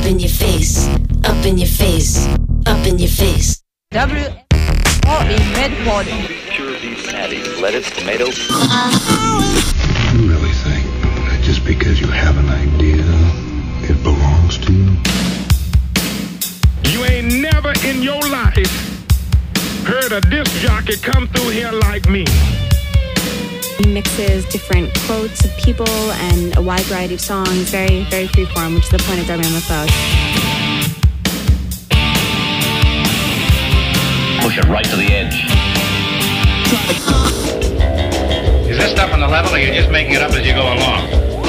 up in your face, up in your face, up in your face. Med-Pod. Pure beef patty, lettuce, tomato. You really think that just because you have an idea, it belongs to you? You ain't never in your life heard a disc jockey come through here like me. He mixes different quotes of people and a wide variety of songs, very, very freeform, which is the point of WMFO. Push it right to the edge. Is this stuff on the level, or you're just making it up as you go along?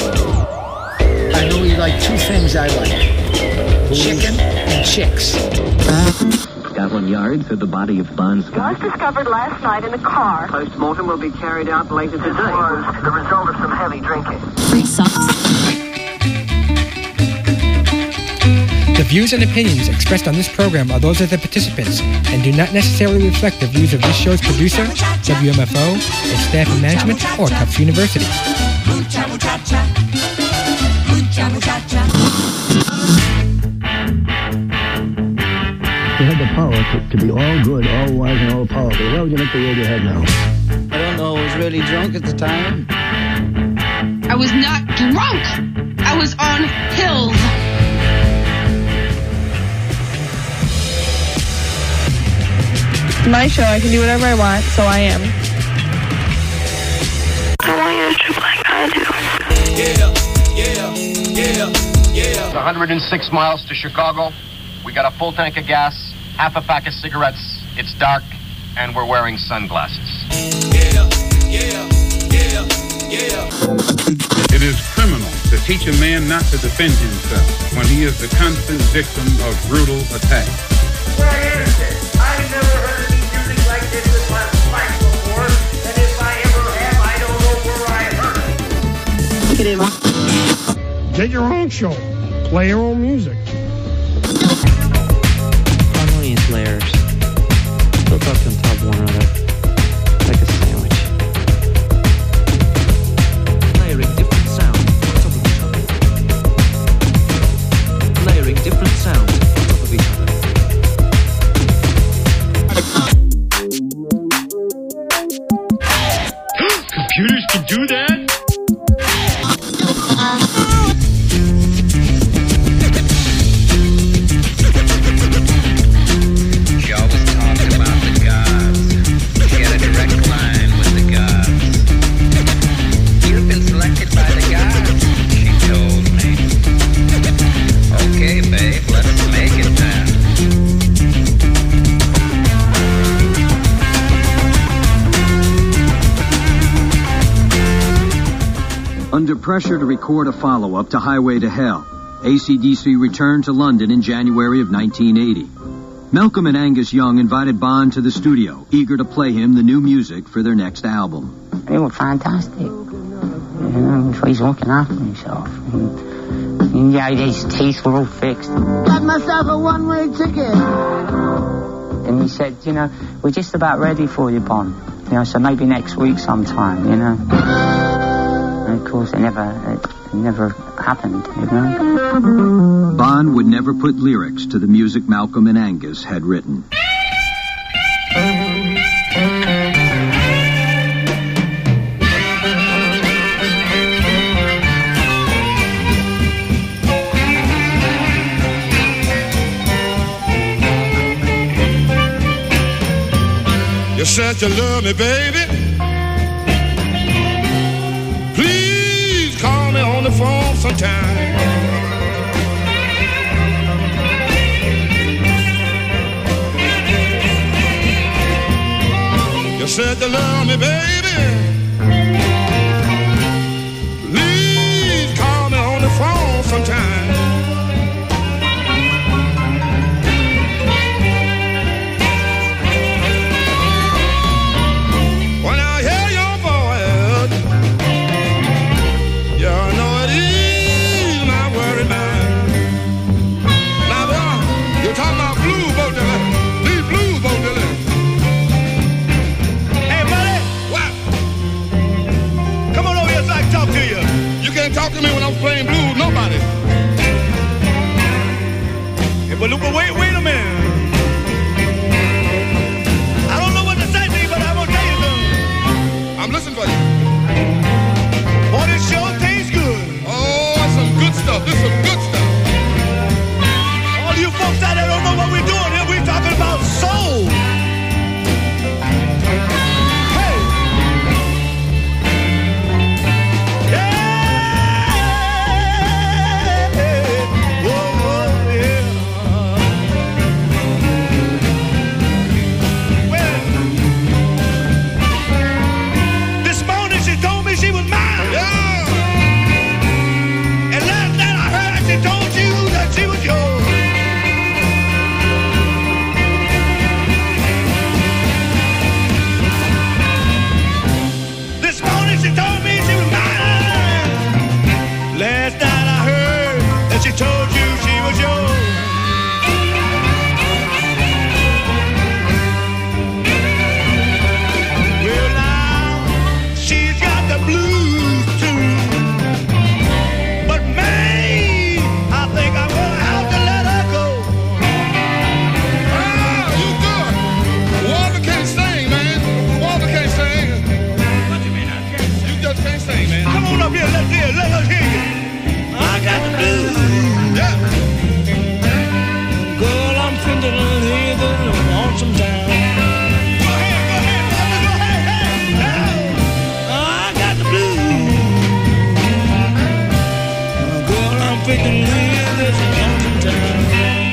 I know you like two things I like. Chicken and chicks. Scotland Yard said the body of Bon Scott Was discovered last night in the car. Post-mortem will be carried out later today. Was the result of some heavy drinking. Free socks. The views and opinions expressed on this program are those of the participants and do not necessarily reflect the views of this show's producer, WMFO, its staff and management, or Tufts University. You had the power to be all good, all wise, and all powerful. Why would you make the road you had now? I don't know. I was really drunk at the time. I was not drunk. I was on pills. My show, I can do whatever I want, so I am. I want you to drink like I do. It's 106 miles to Chicago. We got a full tank of gas, half a pack of cigarettes. It's dark, and we're wearing sunglasses. It is criminal to teach a man not to defend himself when he is the constant victim of brutal attack. Where is it? I've never heard any music like this in my life before, and if I ever have, I don't know where I heard it. Get your own show. Play your own music. Harmonious layers built up on top of one another, like a sandwich. Layering different sounds on top of each other. Layering different sounds on top of each other. Computers can do that? She always talked about the gods. She had a direct line with the gods. You've been selected by the gods, she told me. Okay, babe, let's make it then. Under pressure to record a follow-up to Highway to Hell, AC/DC returned to London in January of 1980. Malcolm and Angus Young invited Bon to the studio, eager to play him the new music for their next album. They were fantastic. You know, he's looking after himself. And yeah, his teeth were all fixed. Got myself a one-way ticket. And he said, you know, we're just about ready for you, Bon. You know, so maybe next week sometime, you know. And of course, it never happened, you know. Bon would never put lyrics to the music Malcolm and Angus had written. You said you love me, baby. Please call me on the phone sometime. You said you love me, baby. Please call me on the phone sometime. When I hear your voice, you know it is my worried mind. Now, boy, you're talking about blues, Bo Dylan. These blues, Bo Dylan. Hey, buddy. What? But look, wait a minute. I don't know what to say to you, but I'm gonna tell you something. I'm listening for you. Boy, this sure tastes good. Oh, it's some good stuff. This is some good stuff. All you folks out there don't know what we're doing here. We're talking about soul. Hey. Yeah. Whoa, whoa, yeah. Well, this morning she told me she was mine. Yeah. And last night I heard she told you that she was yours. This morning she told me she was mine. Last night I heard that she told you she was yours. Well now, she's got the blues too. But man, I think I'm gonna have to let her go. Ah, you good. Walter can't sing, man. Walter can't sing. What do you mean I can't sing? You just can't sing, man. Come on up here, let us hear you. I got the blues. Yeah. Girl, I'm feeling a little lonesome down. Go ahead, brother, go ahead, hey. I got the blues. Girl, I'm feeling a little lonesome down.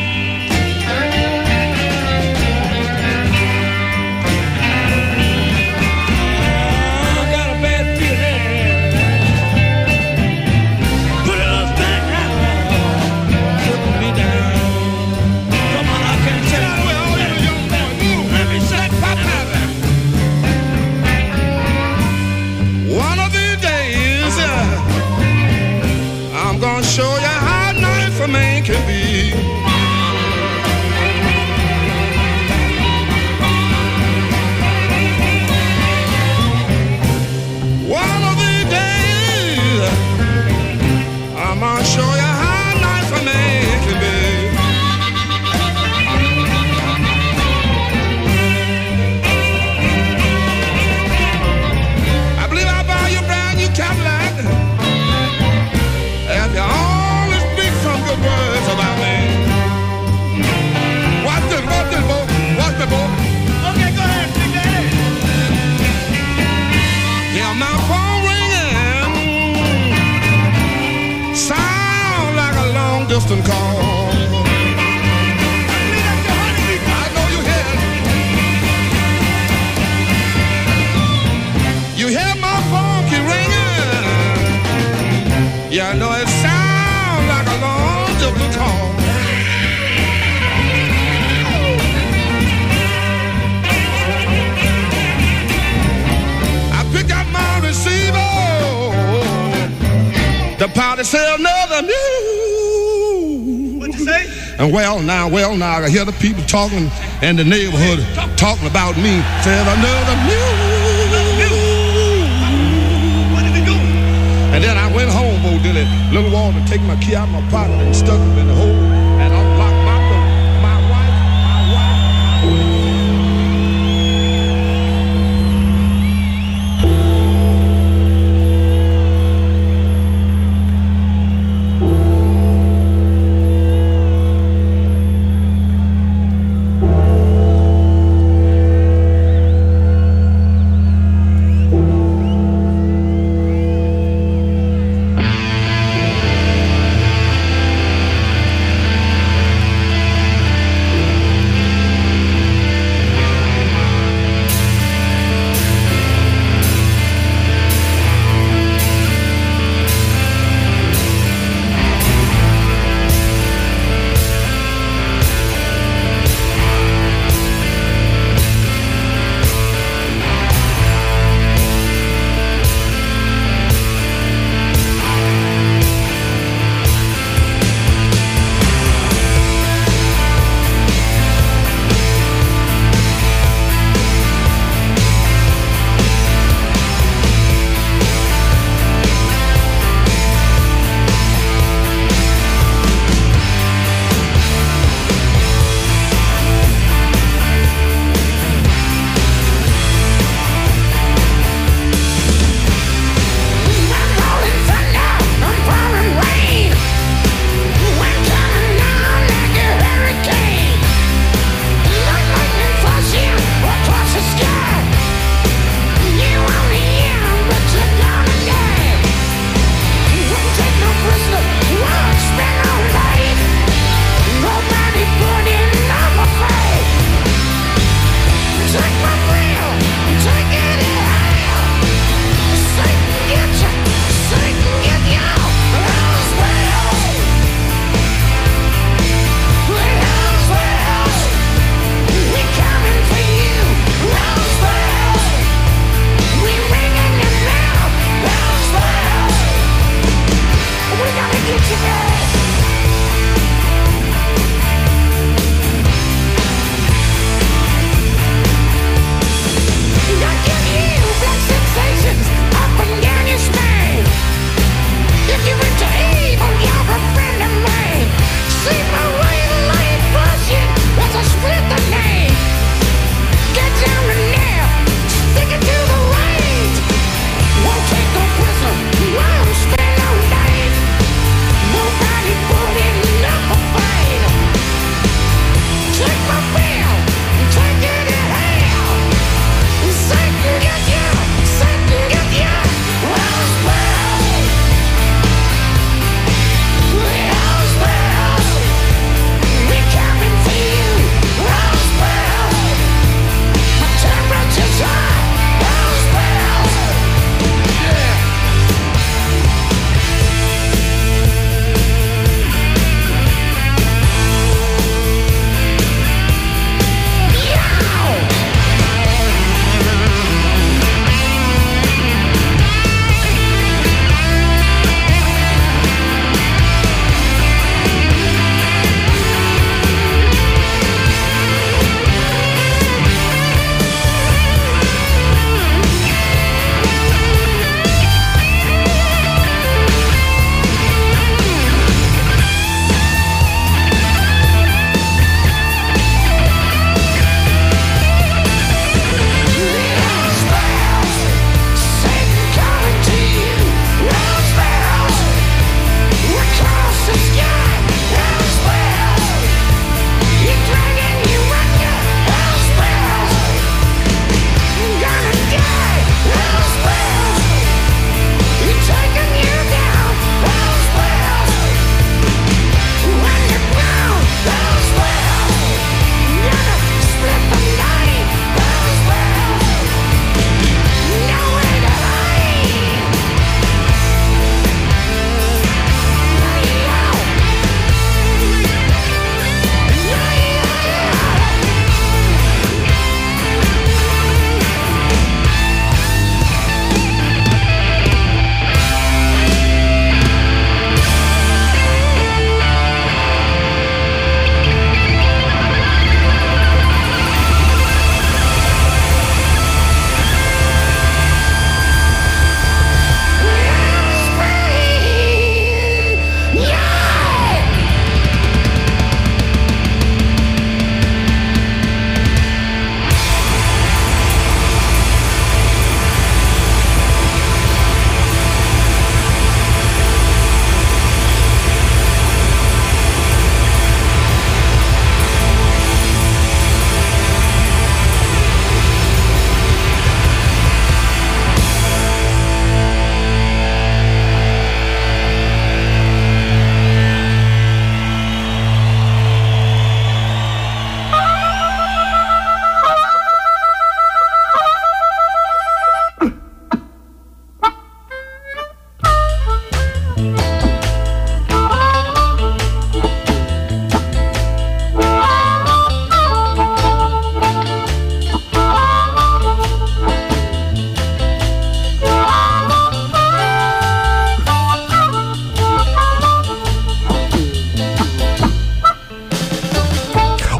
I got a bad feeling. Put us back now. Put me down. Come on, I can't tell you where all you young men. Let me say, Papa. One of these days, I'm gonna show you how nice a man can be. One of these days, I'm gonna show you how nice a man can be. I believe I'll buy you a brand new Cadillac if you only speak some good words about me. Watch this, boy. Watch me, boy. Okay, go ahead, speak that. Yeah, my phone ringing. Sound like a long distance call. I know you hear it. You hear my phone keep ringing. Yeah, I know it sounds like a long distance call. I pick up my receiver. The party said another news. What you say? And well now, I hear the people talking in the neighborhood talking about me. Said another news. What did he do? And then I went home, Bo Dilly, little Walter, take my key out of my pocket and stuck it in the hole and unlocked my door. My wife.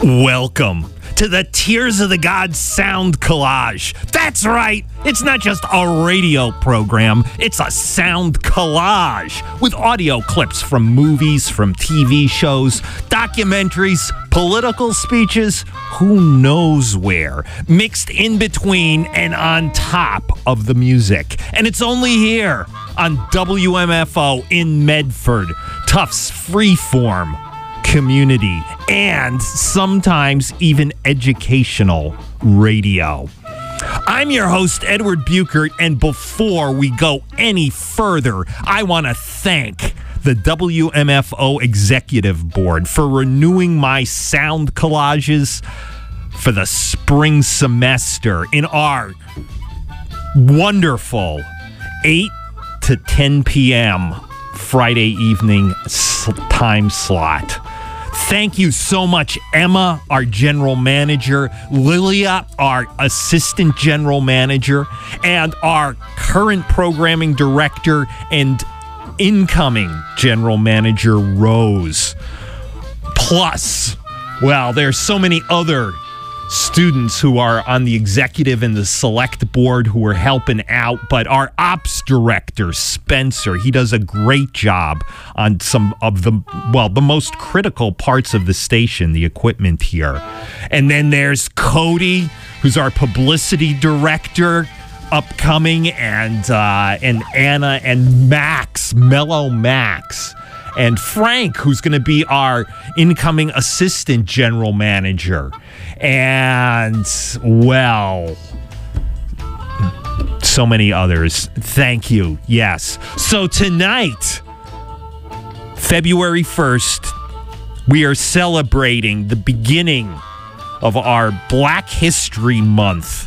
Welcome to the Tears of the Gods sound collage. That's right, it's not just a radio program, it's a sound collage with audio clips from movies, from TV shows, documentaries, political speeches, who knows where, mixed in between and on top of the music. And it's only here on WMFO in Medford, Tufts Freeform community, and sometimes even educational radio. I'm your host, Edward Buchert, and before we go any further, I want to thank the WMFO Executive Board for renewing my sound collages for the spring semester in our wonderful 8 to 10 p.m. Friday evening time slot. Thank you so much, Emma, our general manager, Lilia, our assistant general manager, and our current programming director and incoming general manager, Rose. Plus, well, there's so many other students who are on the executive and the select board who are helping out, but our ops director, Spencer, he does a great job on some of the most critical parts of the station, the equipment here. And then there's Cody, who's our publicity director, upcoming, and Anna and Max, Mellow Max. And Frank, who's going to be our incoming assistant general manager. And, well, so many others. Thank you. Yes. So tonight, February 1st, we are celebrating the beginning of our Black History Month.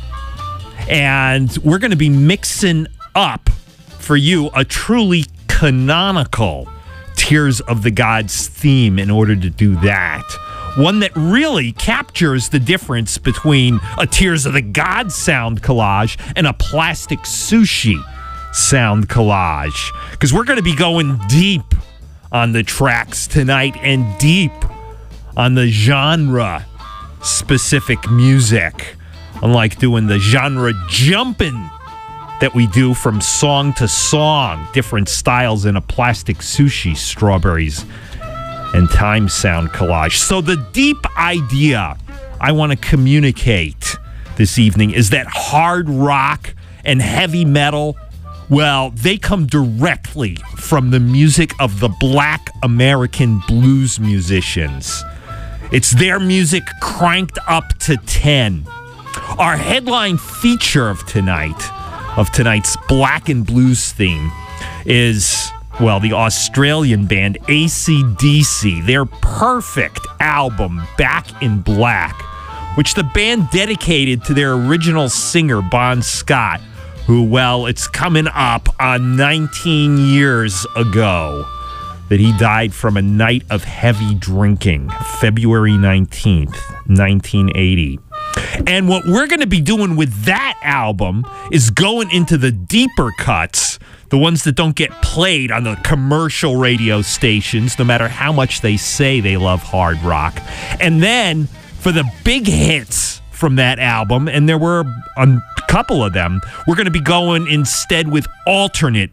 And we're going to be mixing up for you a truly canonical Tears of the Gods theme in order to do that. One that really captures the difference between a Tears of the Gods sound collage and a Plastic Sushi sound collage. Because we're going to be going deep on the tracks tonight and deep on the genre-specific music. Unlike doing the genre jumping that we do from song to song, different styles in a Plastic Sushi, Strawberries and Time sound collage. So the deep idea I want to communicate this evening is that hard rock and heavy metal, well, they come directly from the music of the Black American blues musicians. It's their music cranked up to 10. Our headline feature of tonight's Black and Blues theme is, well, the Australian band AC/DC, their perfect album, Back in Black, which the band dedicated to their original singer, Bon Scott, who, well, it's coming up on 19 years ago that he died from a night of heavy drinking, February 19th, 1980. And what we're going to be doing with that album is going into the deeper cuts, the ones that don't get played on the commercial radio stations, no matter how much they say they love hard rock. And then for the big hits from that album, and there were a couple of them, we're going to be going instead with alternate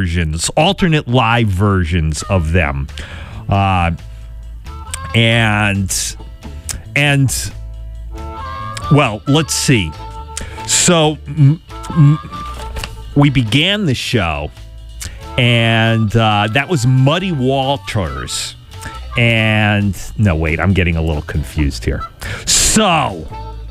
live versions of them. Well, let's see. So we began the show, and that was Muddy Waters. And no, wait, I'm getting a little confused here. So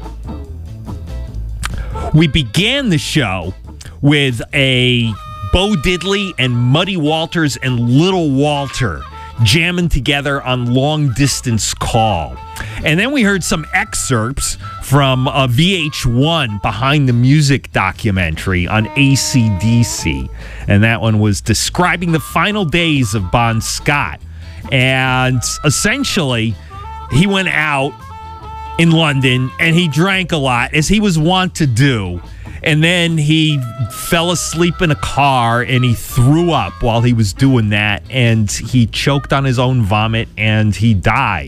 we began the show with a Bo Diddley and Muddy Waters and Little Walter jamming together on Long Distance Call. And then we heard some excerpts from a VH1 Behind the Music documentary on AC/DC. And that one was describing the final days of Bon Scott. And essentially, he went out in London and he drank a lot, as he was wont to do. And then he fell asleep in a car and he threw up while he was doing that. And he choked on his own vomit and he died.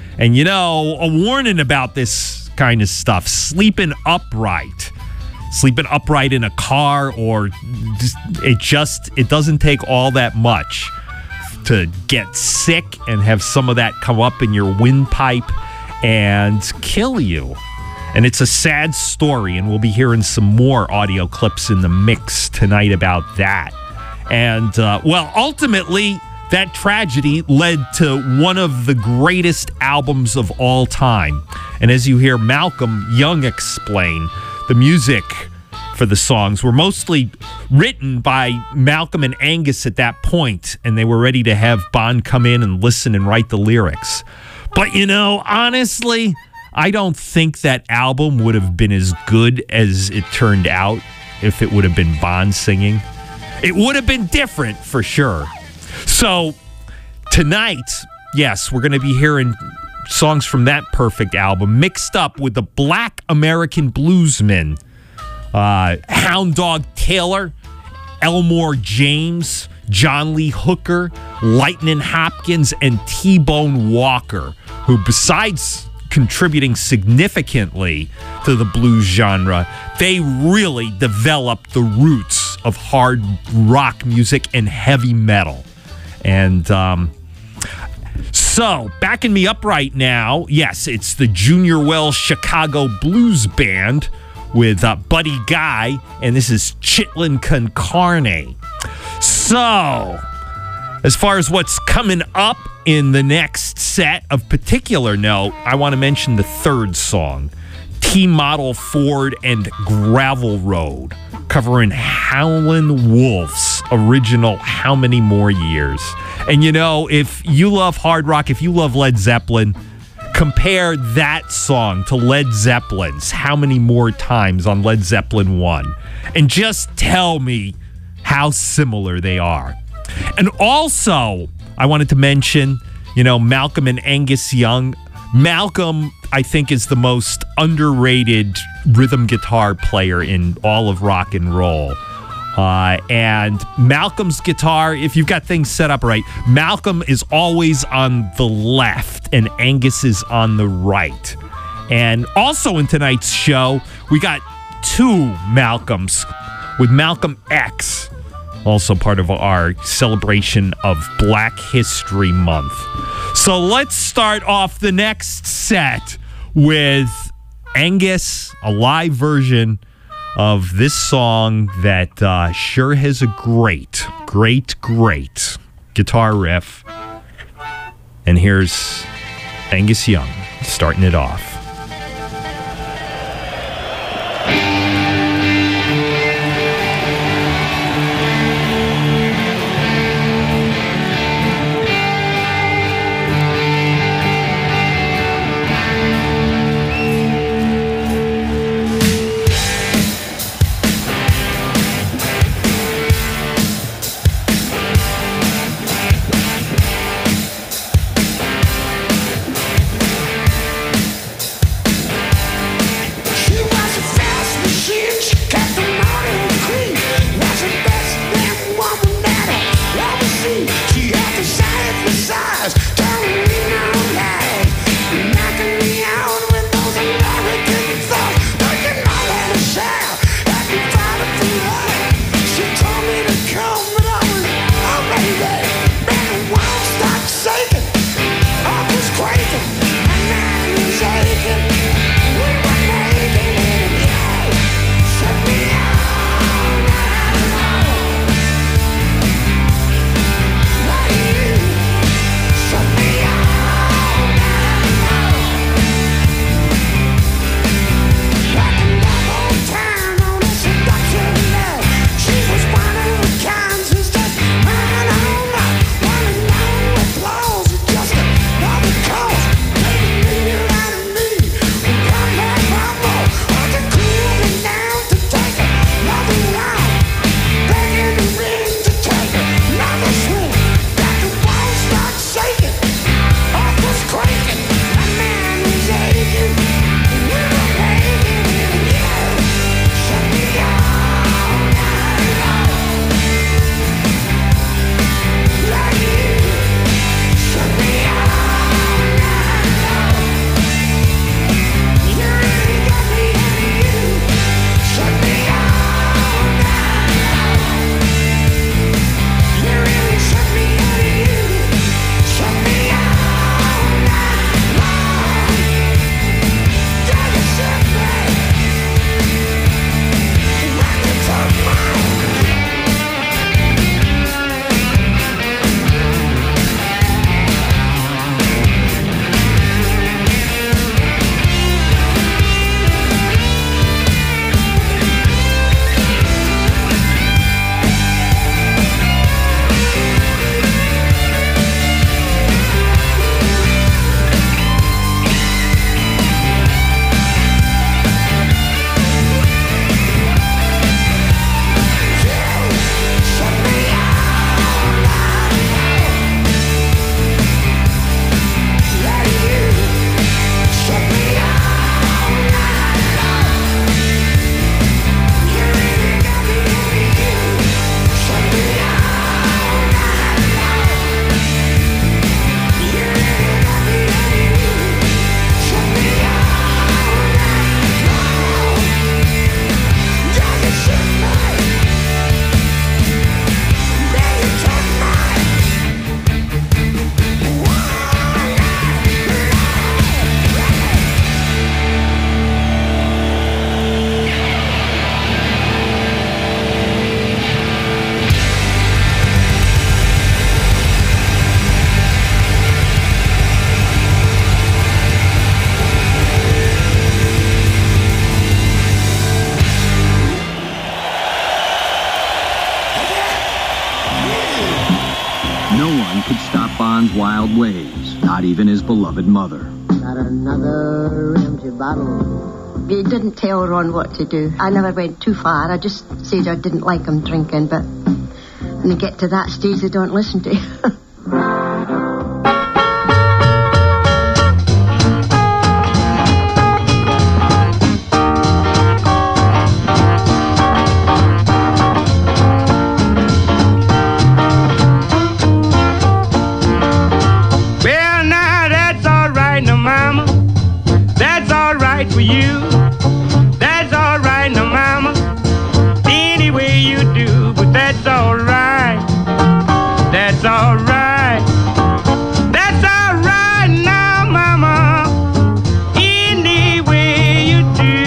And, a warning about this kind of stuff, sleeping upright in a car, or it doesn't take all that much to get sick and have some of that come up in your windpipe and kill you. And it's a sad story, and we'll be hearing some more audio clips in the mix tonight about that. And, ultimately, that tragedy led to one of the greatest albums of all time. And as you hear Malcolm Young explain, the music for the songs were mostly written by Malcolm and Angus at that point, and they were ready to have Bond come in and listen and write the lyrics. But, honestly, I don't think that album would have been as good as it turned out if it would have been Bond singing. It would have been different for sure. So tonight, yes, we're going to be hearing songs from that perfect album mixed up with the Black American Bluesmen, Hound Dog Taylor, Elmore James, John Lee Hooker, Lightnin' Hopkins, and T-Bone Walker, who besides contributing significantly to the blues genre, they really developed the roots of hard rock music and heavy metal. And so, backing me up right now, yes, it's the Junior Wells Chicago Blues Band with Buddy Guy, and this is Chitlin Con Carne. So, as far as what's coming up in the next set, of particular note, I want to mention the third song, T-Model Ford and Gravel Road, covering Howlin' Wolf's original How Many More Years. And if you love hard rock, if you love Led Zeppelin, compare that song to Led Zeppelin's How Many More Times on Led Zeppelin 1, and just tell me how similar they are. And also, I wanted to mention, Malcolm and Angus Young. Malcolm, I think, is the most underrated rhythm guitar player in all of rock and roll. And Malcolm's guitar, if you've got things set up right, Malcolm is always on the left and Angus is on the right. And also in tonight's show, we got two Malcolms, with Malcolm X, also part of our celebration of Black History Month. So let's start off the next set with Angus, a live version of this song that sure has a great guitar riff. And here's Angus Young starting it off. not even his beloved mother. Got another empty bottle. He didn't tell Ron what to do. I never went too far. I just said I didn't like him drinking, but when you get to that stage, they don't listen to you. Well, now that's all right, now, Mama. That's all right for you. That's all right, now, Mama. Any way you do, but that's all right. That's all right. That's all right now, Mama. Any way you do.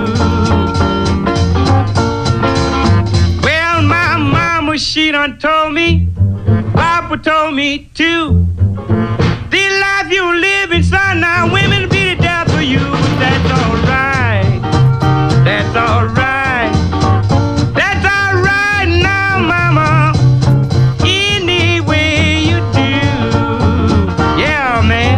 Well, my mama, she done told me. Papa told me too. This life you living, son, now women be the death for you. But that's all right. That's all right. That's all right now, Mama. Any way you do. Yeah, man.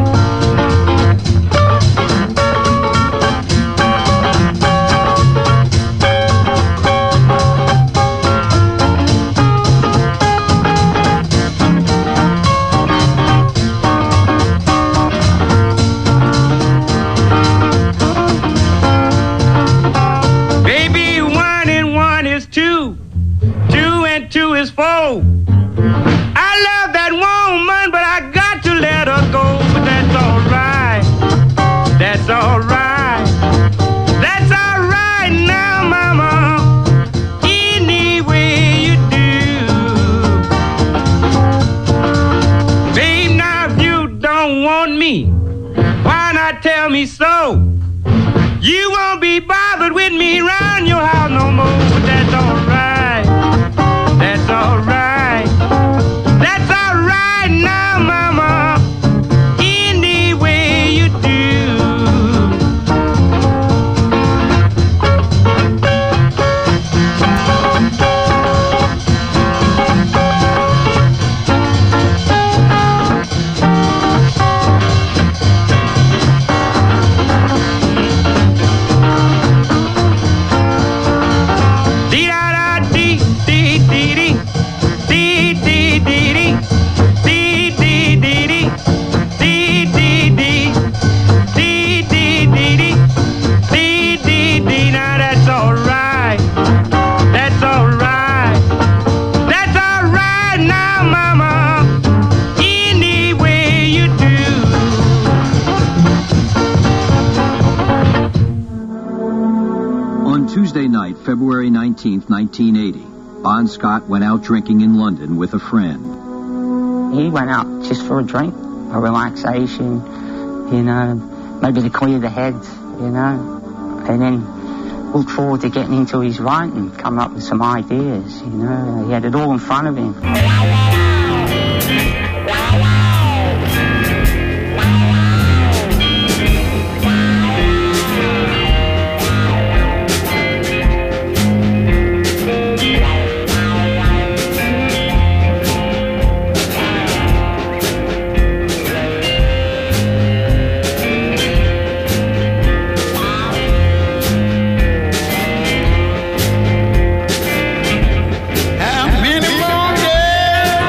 Baby, 1 and 1 is 2. 2 and 2 is 4. I love that woman, but I got to let her go. But that's all right. That's all right. That's all right now, Mama. Any way you do. Babe, now if you don't want me, why not tell me so? You won't be bothered with me around your house no more. But that's all right. That's all right. That's all right now, Mama. Any way you do. Dee-da-da-dee, dee-dee-dee, dee-dee-dee-dee, dee-dee-dee-dee, dee-dee-dee, dee-dee-dee-dee, dee-dee-dee. Now that's all right. That's all right. That's all right now, Mama. Any way you do. On Tuesday night, February 19th, 1980, Bon Scott went out drinking in London with a friend. He went out just for a drink, a relaxation, you know, maybe to clear the head, you know, and then look forward to getting into his writing, come up with some ideas, you know. He had it all in front of him. How many more days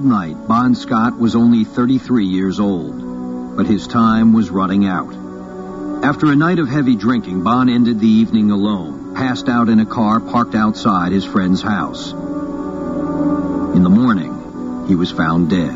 cold night, Bon Scott was only 33 years old, but his time was running out. After a night of heavy drinking, Bon ended the evening alone, passed out in a car parked outside his friend's house. In the morning, he was found dead.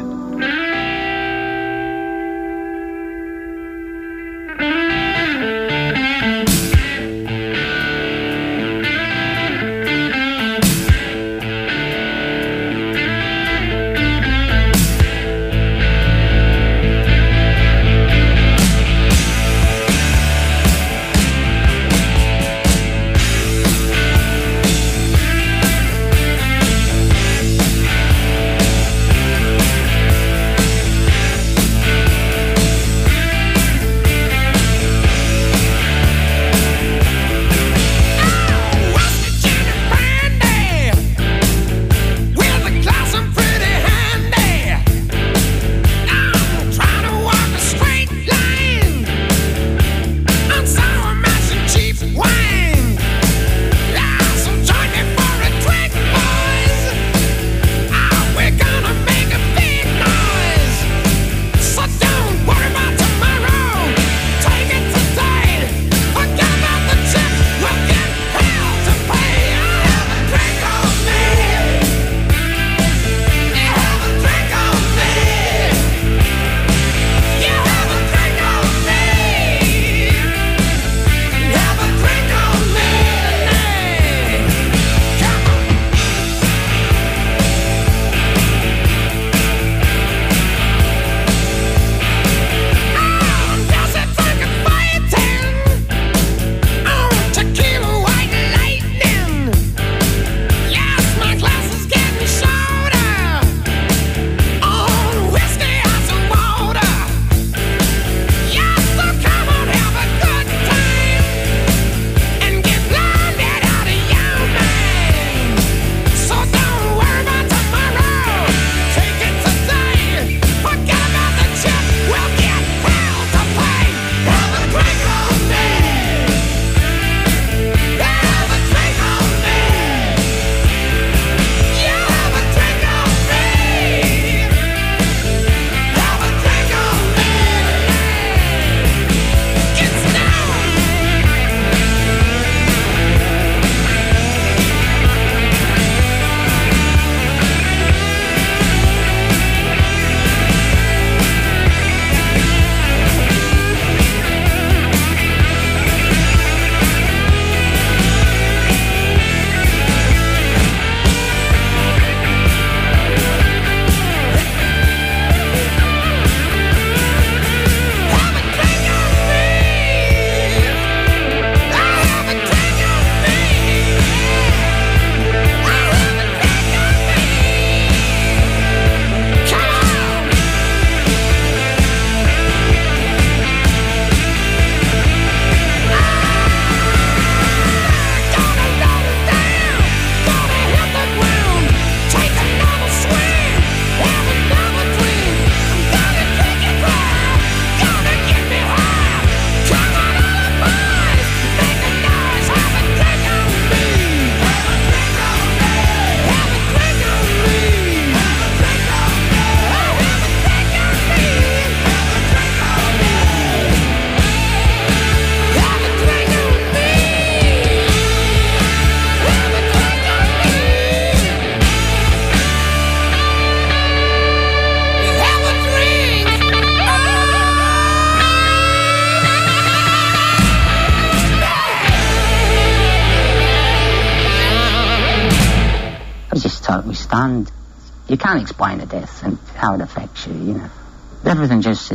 totally stunned. You can't explain a death and how it affects you, you know. Everything just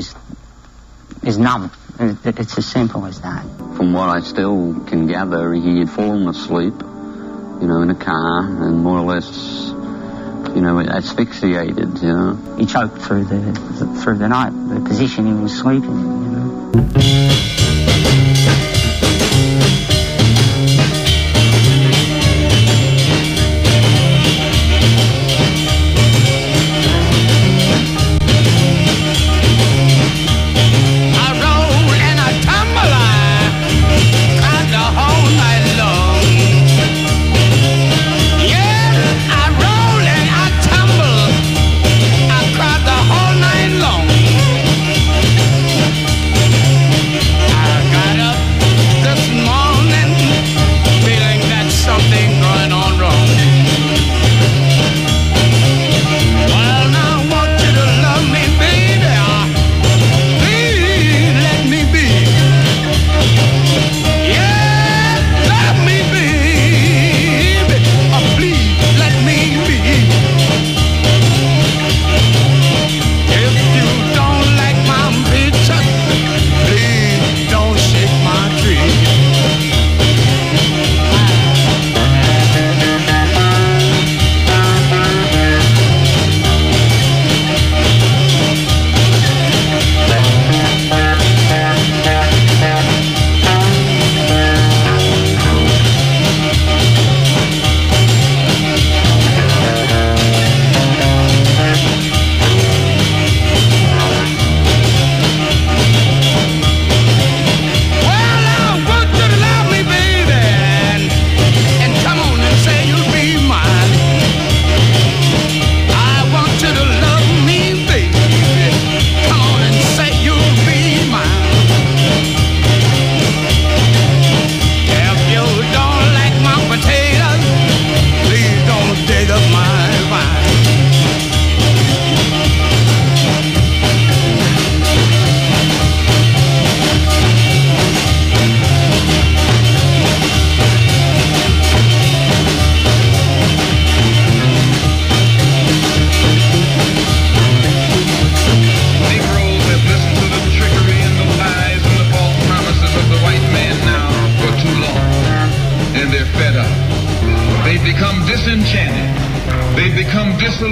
is numb. It's as simple as that. From what I still can gather, he had fallen asleep, you know, in a car and more or less, you know, asphyxiated, you know. He choked through the night, the position he was sleeping in, you know.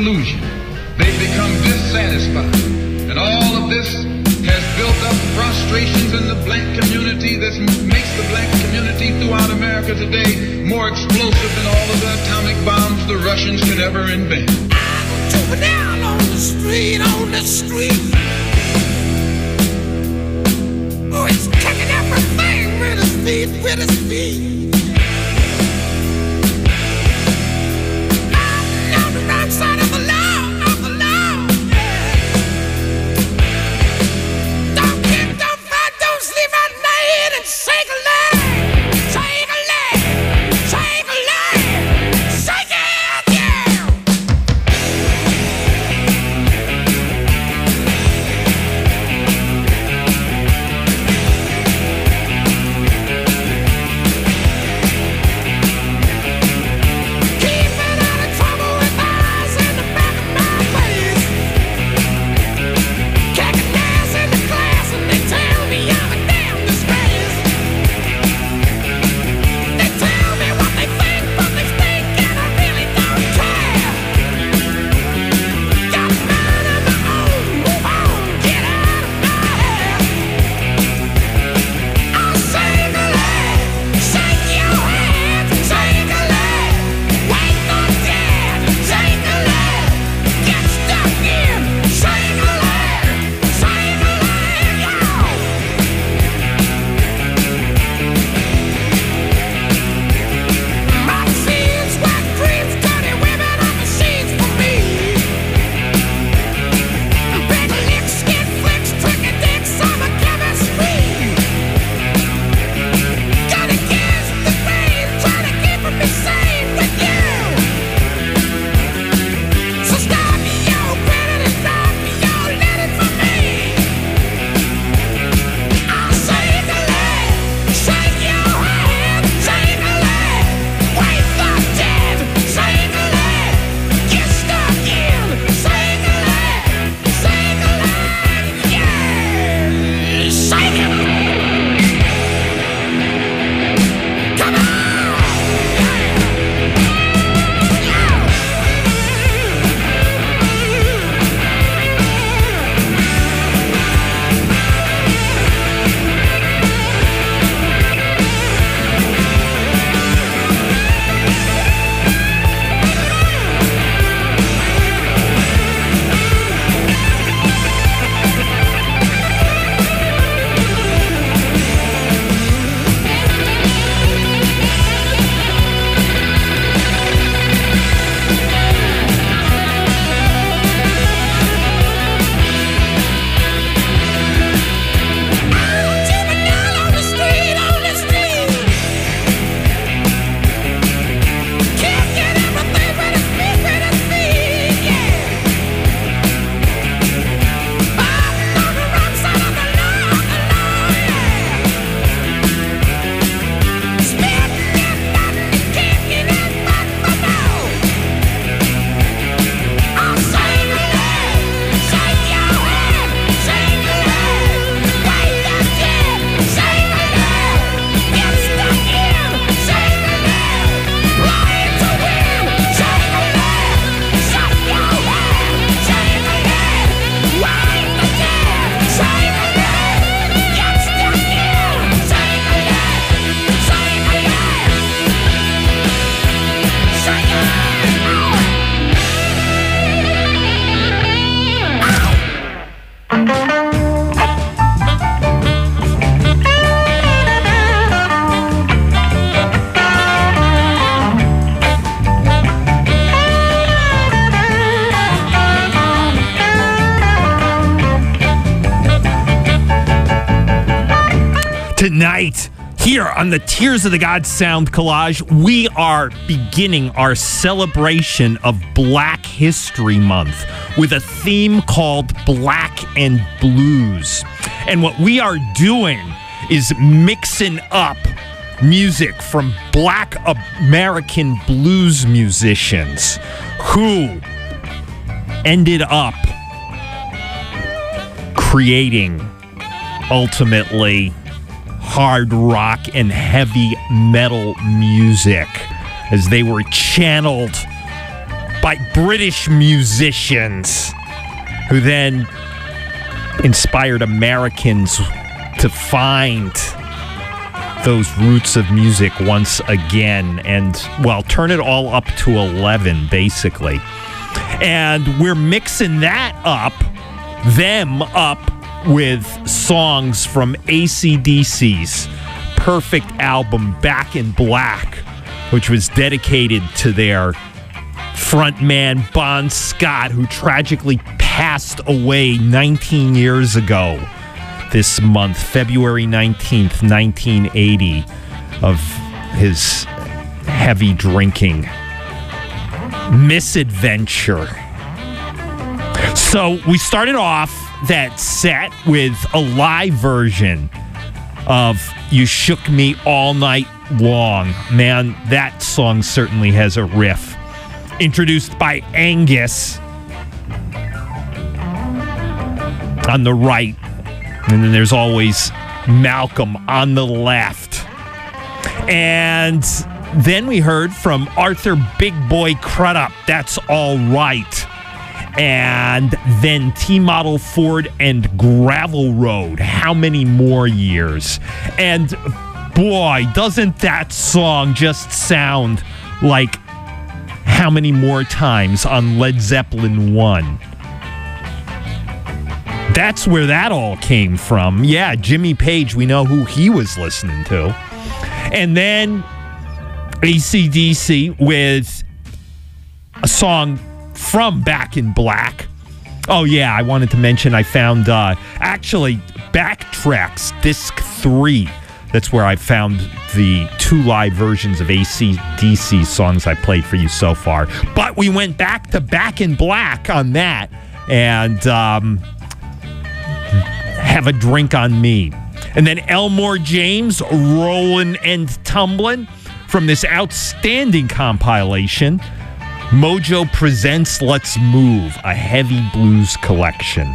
disillusioned. They've become dissatisfied. And all of this has built up frustrations in the black community that makes the black community throughout America today more explosive than all of the atomic bombs the Russians could ever invent. I'm jumping down on the street. Oh, he's kicking everything with his feet. I'm on the wrong side of the law. Don't kick, don't fight, don't sleep at night and shake a leg. Shake a leg. Shake a leg. Shake it, yeah. Tonight, here on the Tears of the Gods Sound Collage, we are beginning our celebration of Black History Month with a theme called Black and Blues. And what we are doing is mixing up music from Black American blues musicians who ended up creating, ultimately, hard rock and heavy metal music as they were channeled by British musicians who then inspired Americans to find those roots of music once again and, well, turn it all up to 11, basically. And we're mixing them up with songs from AC/DC's perfect album, Back in Black, which was dedicated to their frontman, Bon Scott, who tragically passed away 19 years ago this month, February 19th, 1980, of his heavy drinking misadventure. So we started off that set with a live version of You Shook Me All Night Long. Man, that song certainly has a riff. Introduced by Angus on the right. And then there's always Malcolm on the left. And then we heard from Arthur Big Boy Crudup, That's All Right. And then T-Model Ford and Gravel Road, How Many More Years? And boy, doesn't that song just sound like How Many More Times on Led Zeppelin 1? That's where that all came from. Yeah, Jimmy Page, we know who he was listening to. And then AC/DC with a song from Back in Black. Oh, yeah, I wanted to mention I found, actually, Backtracks, Disc 3. That's where I found the 2 live versions of AC/DC songs I played for you so far. But we went back to Back in Black on that. And, Have a Drink on Me. And then Elmore James, Rollin' and Tumblin', from this outstanding compilation, Mojo Presents Let's Move, a heavy blues collection.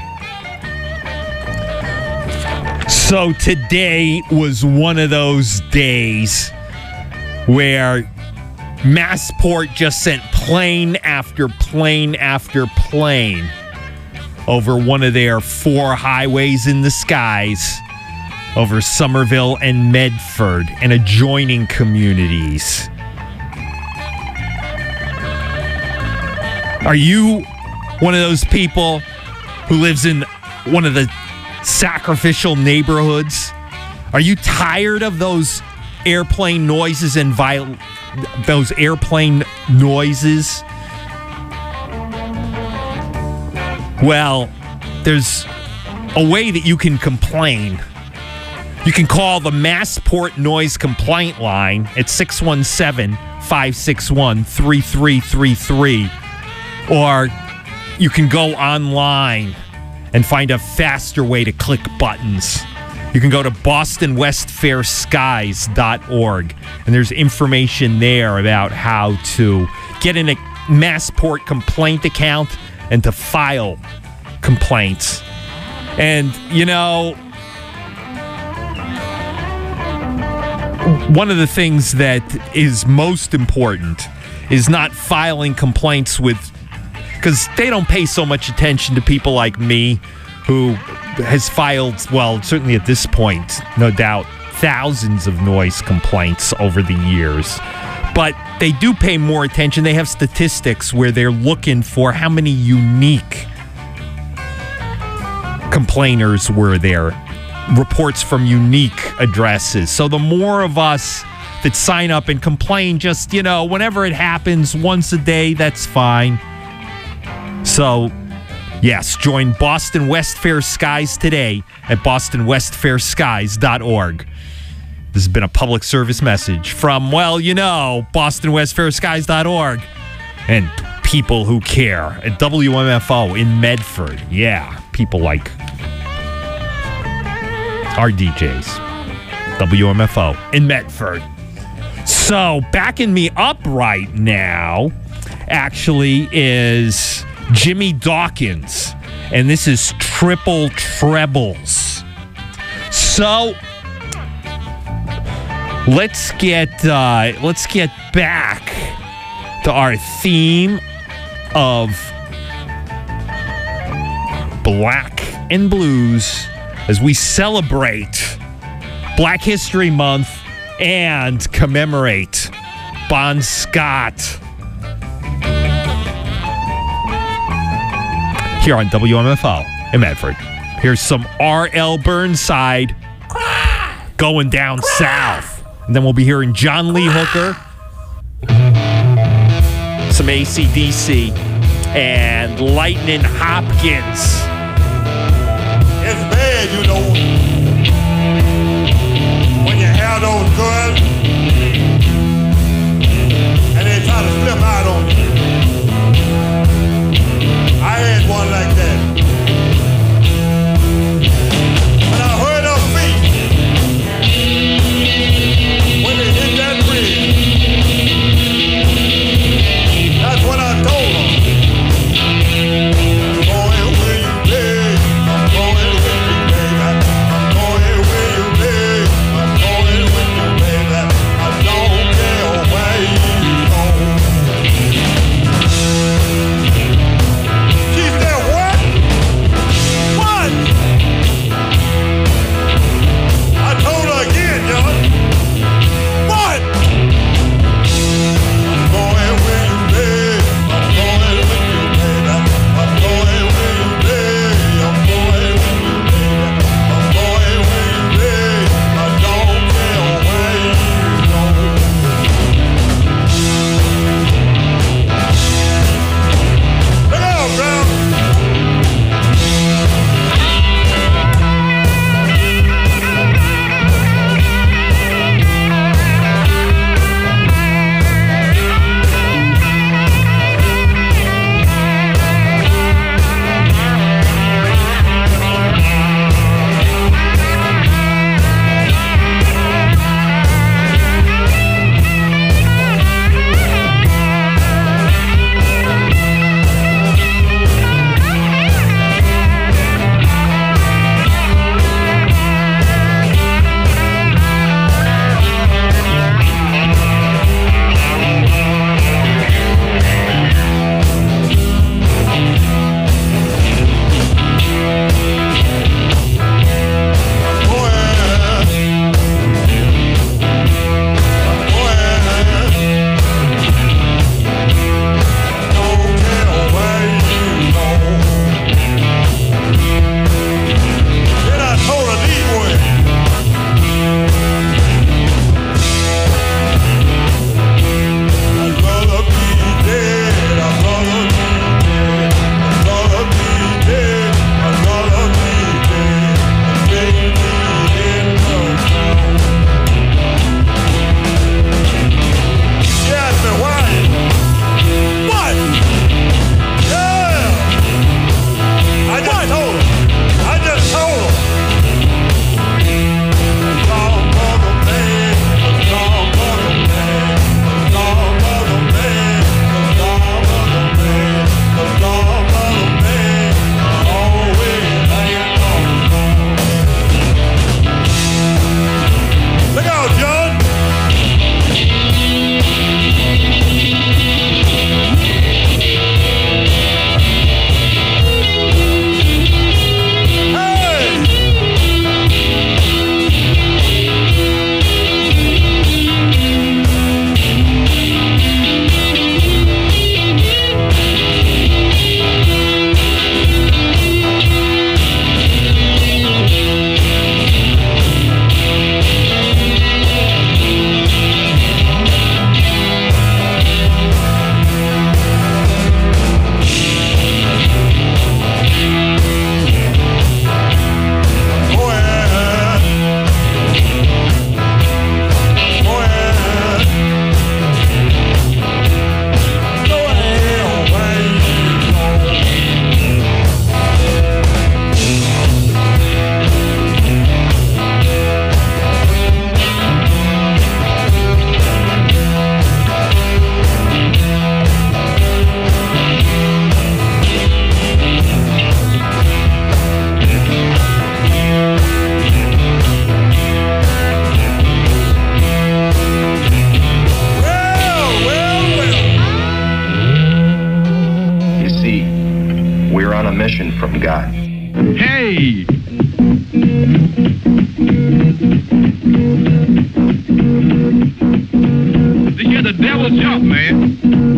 So today was one of those days where Massport just sent plane after plane after plane over one of their 4 highways in the skies, over Somerville and Medford and adjoining communities. Are you one of those people who lives in one of the sacrificial neighborhoods? Are you tired of those airplane noises and those airplane noises? Well, there's a way that you can complain. You can call the Massport Noise Complaint Line at 617-561-3333. Or you can go online and find a faster way to click buttons. You can go to bostonwestfairskies.org, and there's information there about how to get in a Massport complaint account and to file complaints. And, you know, one of the things that is most important is not filing complaints with, because they don't pay so much attention to people like me who has filed, well, certainly at this point, no doubt, thousands of noise complaints over the years. But they do pay more attention. They have statistics where they're looking for how many unique complainers were there, reports from unique addresses. So the more of us that sign up and complain, just, you know, whenever it happens, once a day, that's fine. So, yes, join Boston West Fair Skies today at bostonwestfairskies.org. This has been a public service message from, well, you know, bostonwestfairskies.org and people who care at WMFO in Medford. Yeah, people like our DJs. WMFO in Medford. So, backing me up right now actually is Jimmy Dawkins, and this is Triple Trebles. So, let's get back to our theme of Black and Blues as we celebrate Black History Month and commemorate Bon Scott here on WMFO in Medford. Here's some R.L. Burnside going down south. And then we'll be hearing John Lee Hooker, some AC/DC, and Lightning Hopkins. It's bad, you know, when you have those girls and they try to slip out on you. I had one like that. When I heard her feet, when they hit that bridge, that's what I told her. Boy, will you from God. Hey! This here's the devil's jump, man.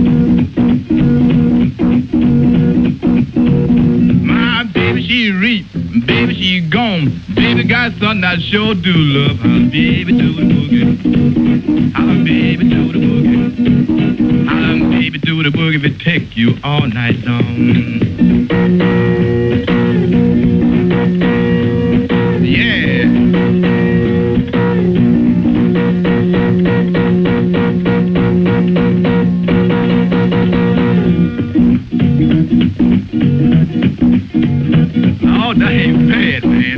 My baby, she reap. Baby, she gone. Baby got something I sure do love. How baby do the boogie. How baby do the boogie. How baby do the boogie if it take you all night long. Yeah. Oh, that ain't bad, man.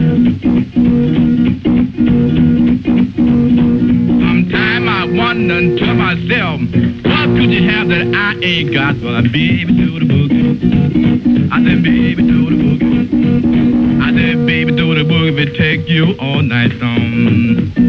Sometimes I wonder to myself, what could you have that I ain't got? Well, baby, do the boogie. I said, baby, do the boogie. I said, baby, do the boogie if it take you all night long.